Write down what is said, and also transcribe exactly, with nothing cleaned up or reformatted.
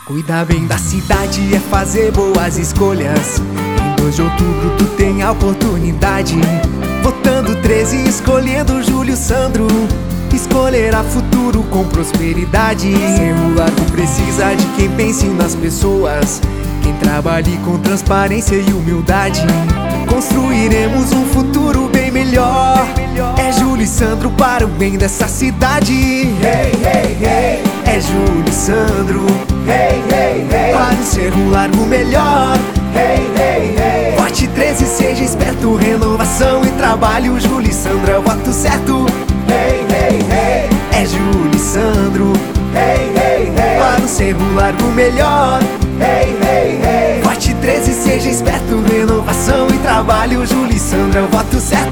Cuidar bem da cidade é fazer boas escolhas. Em dois de outubro tu tem a oportunidade. Votando treze e escolhendo Júlio Sandro. Escolherá futuro com prosperidade. Cerro Largo precisa de quem pense nas pessoas, quem trabalhe com transparência e humildade. Construiremos um futuro bem melhor. É Júlio Sandro para o bem dessa cidade. Hey, hey, hey. É Júlio Sandro. Hey, hey, hey. Para o Cerro Largo melhor. Hey, hey, hey. Vote treze, seja esperto. Renovação e trabalho. Júlio Sandro é o voto certo. Hey, hey, hey. É Júlio Sandro. Hey, hey, hey. Para o Cerro Largo melhor. Hey, hey, hey. Vote treze, seja esperto. Renovação e trabalho. Júlio Sandro é o voto certo.